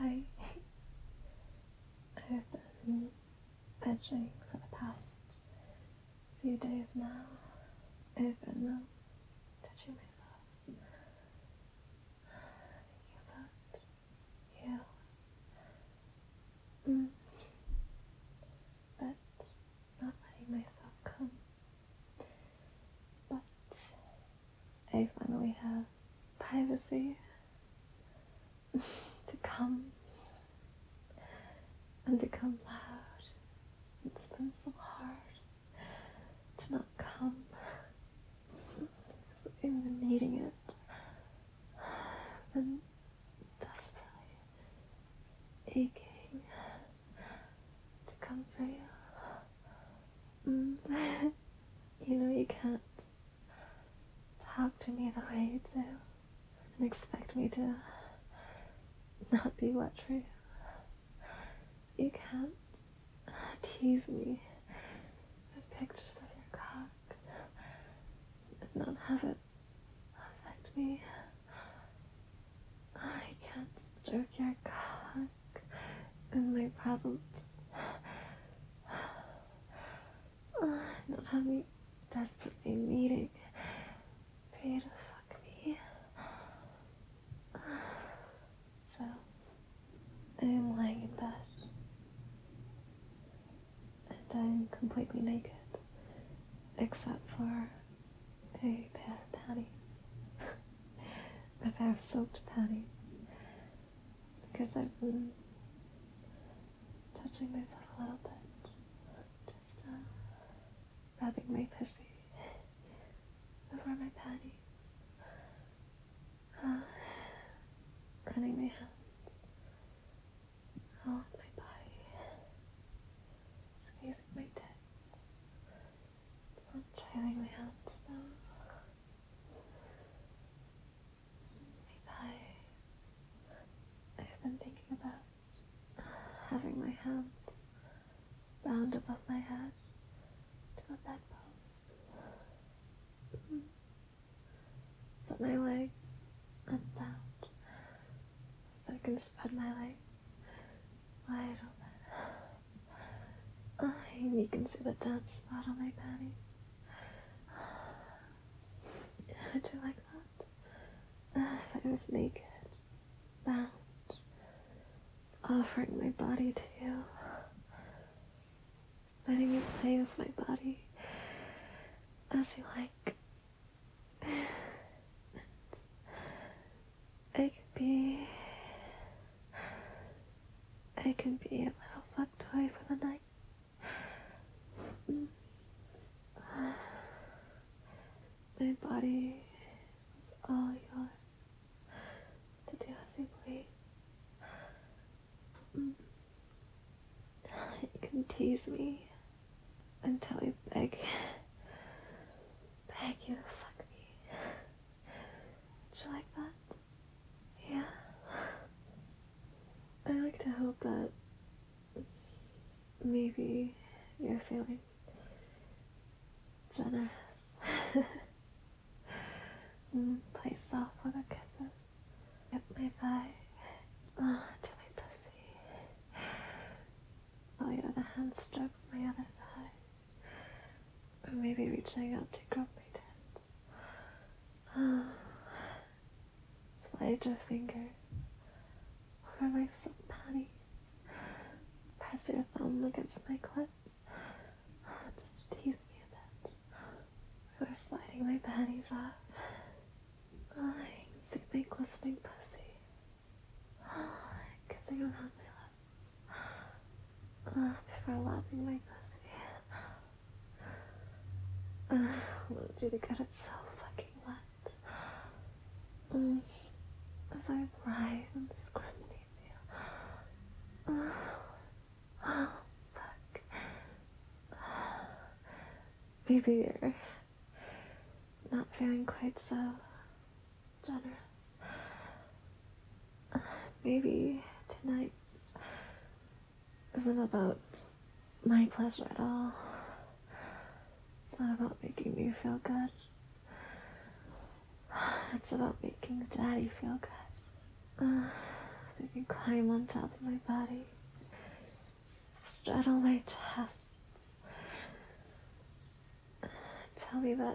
Hi. I've been itching for the past few days now. I've been touching myself, thinking about you, but not letting myself come. But I finally have privacy to come and to come loud. It's been so hard to not come because I've been needing it. I've been desperately aching to come for you. You know you can't talk to me the way you do and expect me to not be wet for you. You can't tease me with pictures of your cock and not have it affect me. You can't jerk your cock in my presence. Not have me desperately needing for you to fuck me. So, I am lying in bed, and I'm completely naked, except for a pair of panties. A pair of soaked panties, because I've been touching myself a little bit, just rubbing my pussy over my panties, running my hands along my body, squeezing my dick. I'm trailing my hands down my thighs. I've been thinking about having my hands bound above my head to a bedpost. Put my legs unbound so I can spread my legs wide open. And you can see the damp spot on my panties. Would you like that? If I was naked, bound, offering my body to you, letting you play with my body as you like. I can be a little fuck toy for the night. My body is all yours to do as you please. You can tease me until I beg you to fuck me. Would you like that? Yeah. I like to hope that maybe you're feeling generous. Play soft with the kisses. Get my thigh to my pussy, while your other hand strokes my other side. Or maybe reaching out to grab my tits. Slide your fingers over my soft panties. Press your thumb against my clit. Just tease me a bit. Before sliding my panties off. I can see my glistening pussy. Kissing around my lips. Before lapping my pussy. I want you to get it so fucking wet. As I writhe and scream beneath you. Fuck. Maybe you're not feeling quite so generous. Maybe tonight isn't about my pleasure at all. It's not about making me feel good. It's about making Daddy feel good. you can climb on top of my body, straddle my chest, tell me that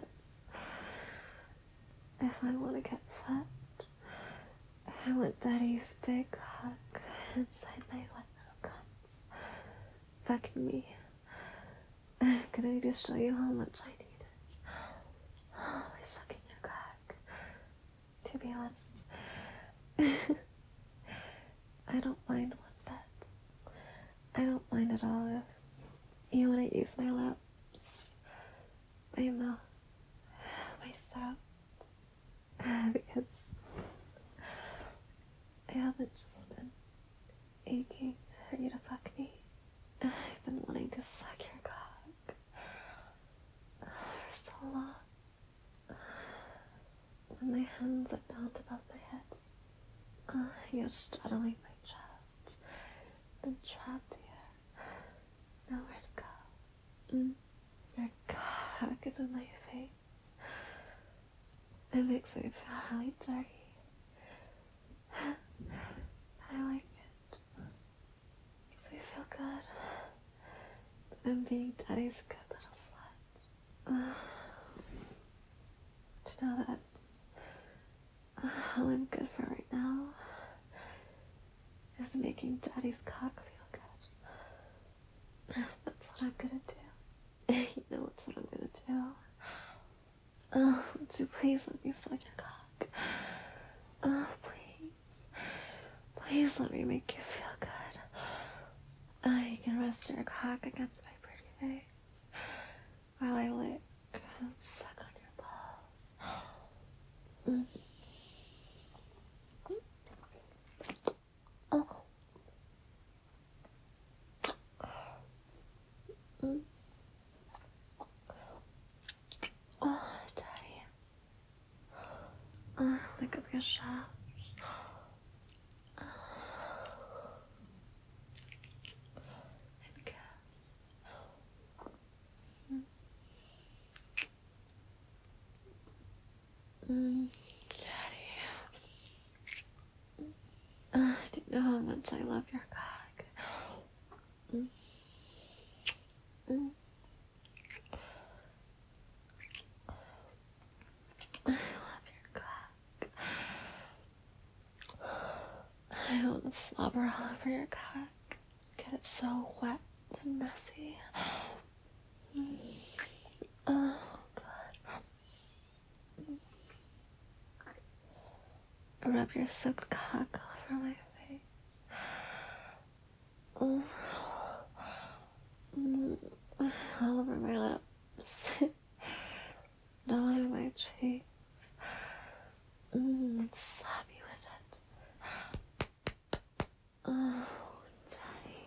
if I want to get fat, I want Daddy's big cock inside my wet little guts, fucking me. I'm gonna need to show you how much I need it. By sucking your cock. To be honest, I don't mind one bit. I don't mind at all if you want to use my lips, my mouth, my throat, because I haven't just been aching for you to fuck me. I've been wanting to suck your cock for so long. When my hands are bound above my head, you're straddling my chest and trapped here. Nowhere to go. Your cock is in my face. It makes me feel really dirty. I like it. Makes me feel good. I'm being Daddy's good little slut. Do you know that all I'm good for right now is making Daddy's cock feel good. That's what I'm gonna do. You know that's what I'm gonna do. Oh, would you please let me suck your cock? Oh, please. Please let me make you feel good. You can rest your cock against my pretty face while I lick and suck on your balls. Oh. Oh, Daddy. Look up your shaft. And kiss. Daddy. Do you know how much I love your cock? I love your cock. I want to slobber all over your cock. Get it so wet and messy. Oh, God. Rub your soaked cock all over my face. All over my lips. All over my cheeks. Slap you with it. Oh, Daddy.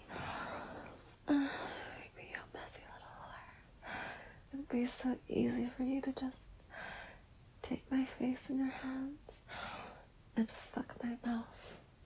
Make me your messy little whore. It'd be so easy for you to just take my face in your hands and fuck my mouth.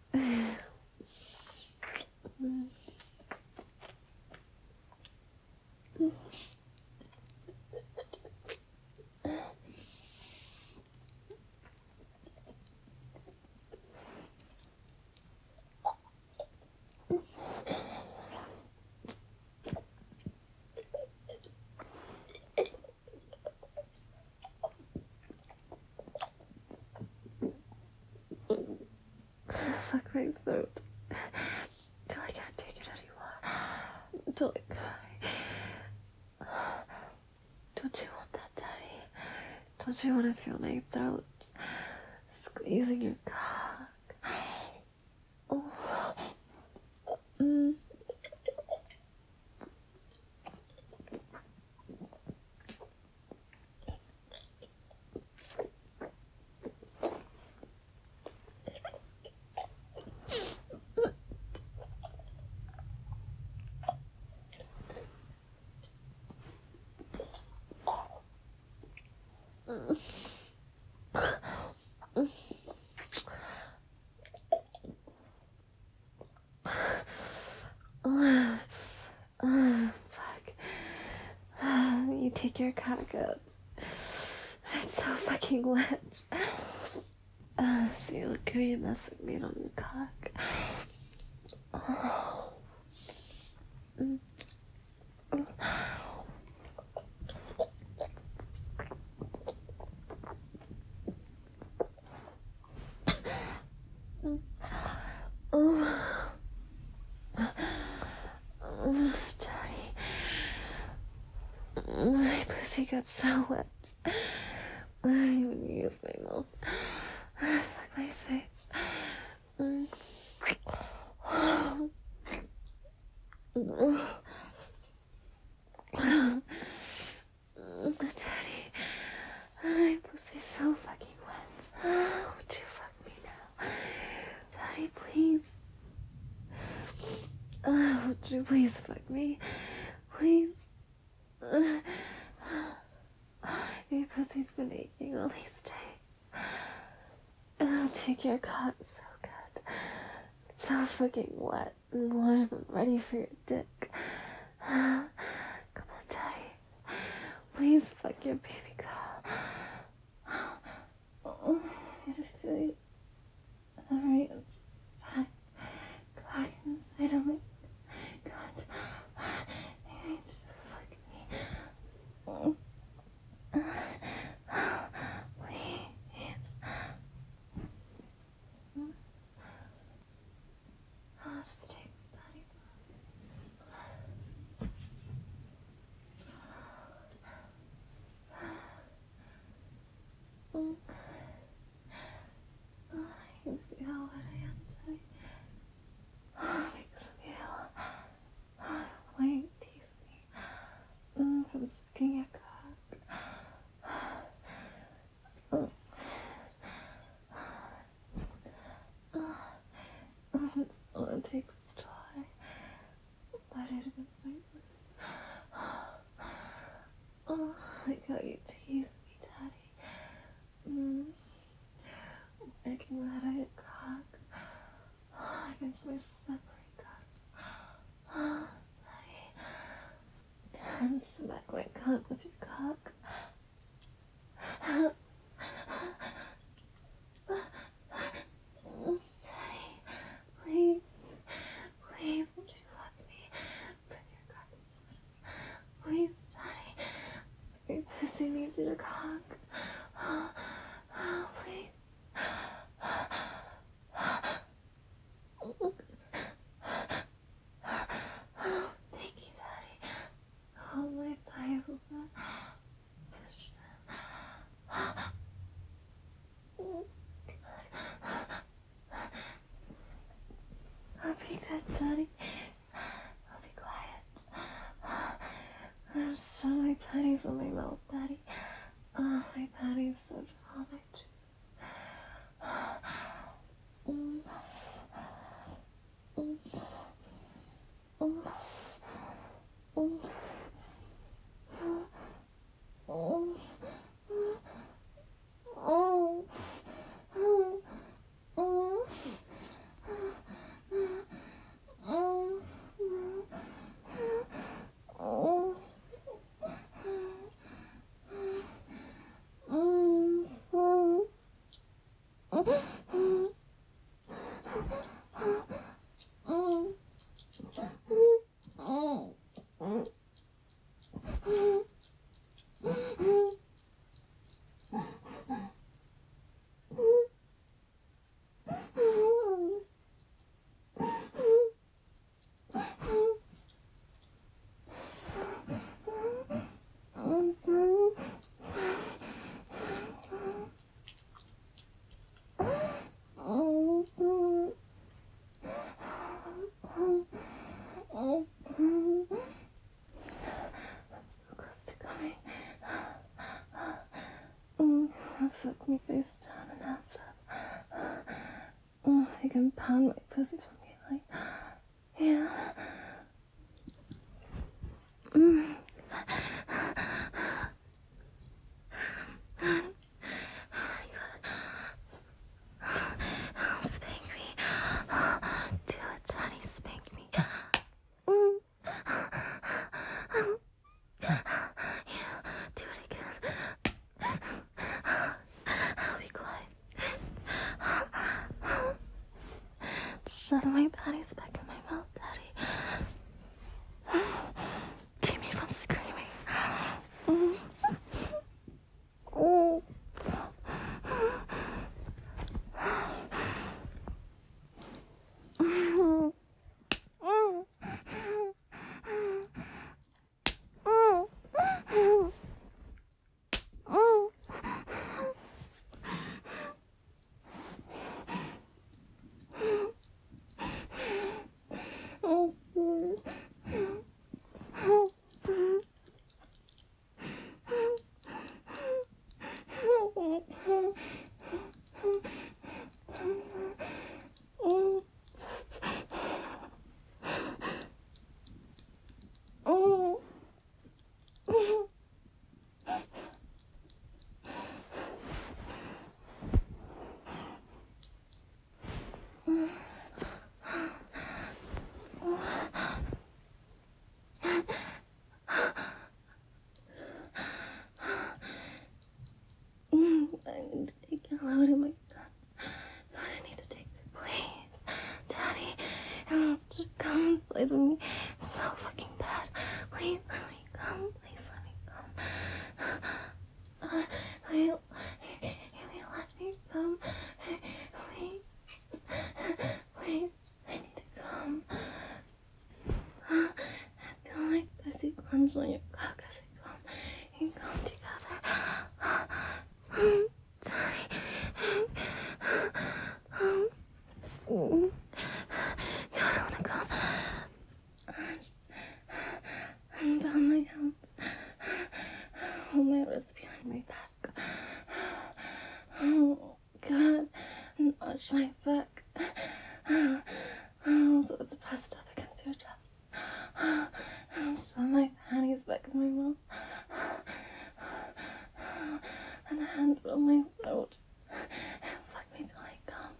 Fuck my throat till I can't take it anymore. Until I cry. Don't you want that, Daddy? Don't you want to feel my throat squeezing your cock? Oh. Fuck. You take your cock out. It's so fucking wet. So you look great messing me on your cock. Daddy, my pussy got so wet. When you use my mouth, fuck my face. Daddy, my pussy's so fucking wet. Would you fuck me now? Daddy, please. Would you please fuck me? Please. Your pussy's been aching all these days. I'll take your cock so good. It's so fucking wet and warm and ready for your dick. Come on, Daddy. Please fuck your baby girl. Oh, I gotta feel you. Alright, back inside of me. God, I need you to fuck me. Please. I'll just take my body off. I can see how wet I am today. Because of you. Why you tease me? From sucking your cock. I'm just gonna take this toy. Let it against my pussy. Oh, like how you tease me, Daddy. Making that I get cock against my slippery cock. Daddy. And smack my cock with your cock. Daddy, please, please, won't you fuck me? Put your cock inside of me. Please, Daddy. Your pussy needs your cock. Please. Thank you, Daddy. Oh, my thighs will not push them. I'll be good, Daddy. I'll be quiet. I'll show my panties on my mouth, Daddy. Oh, my panties so dry, my juices. Fuck me face down and ass up. So you can pound my pussy from behind. Yeah. Spank me. Do it, Johnny. Spank me. Yeah, do it again. I'll be quiet. Shove my panties back in my mouth, Daddy. Keep me from screaming. Oh. I need to take it loud in my gun. I need to take it, please. Daddy, just come and play with me. It's so fucking bad. Please let me come. Please let me come. Will you let me come? Please. Please, I need to come. I feel like pussy cleanse on your cock as I come. You come together. Sorry. I don't wanna come. Unbound my hands. Hold my wrist behind my back. Oh God, and arch my back. So it's pressed up against your chest. And shove my panties back in my mouth. And a hand on my throat. Fuck me till I come.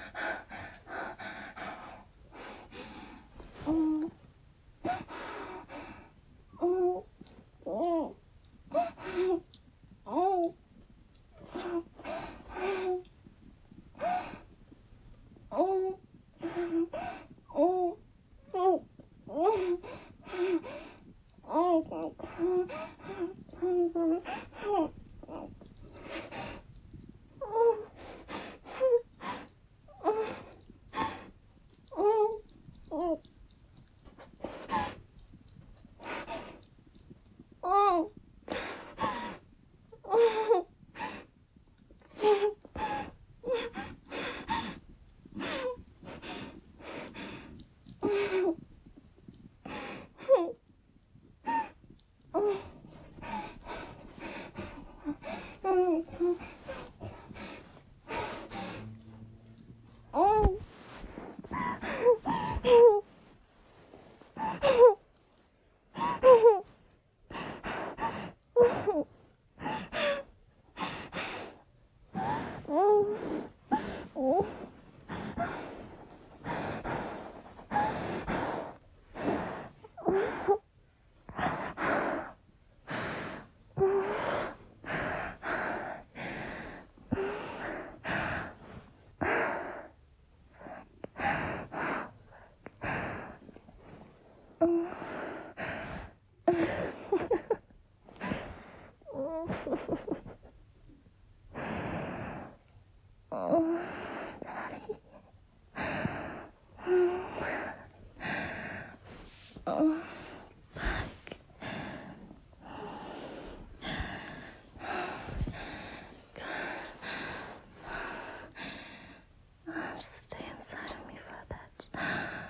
Just stay inside of me for a bit.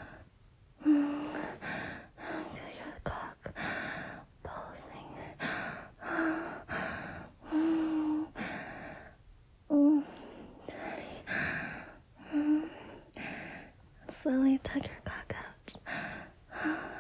Feel your cock pulsing. Daddy. Slowly tug your cock out.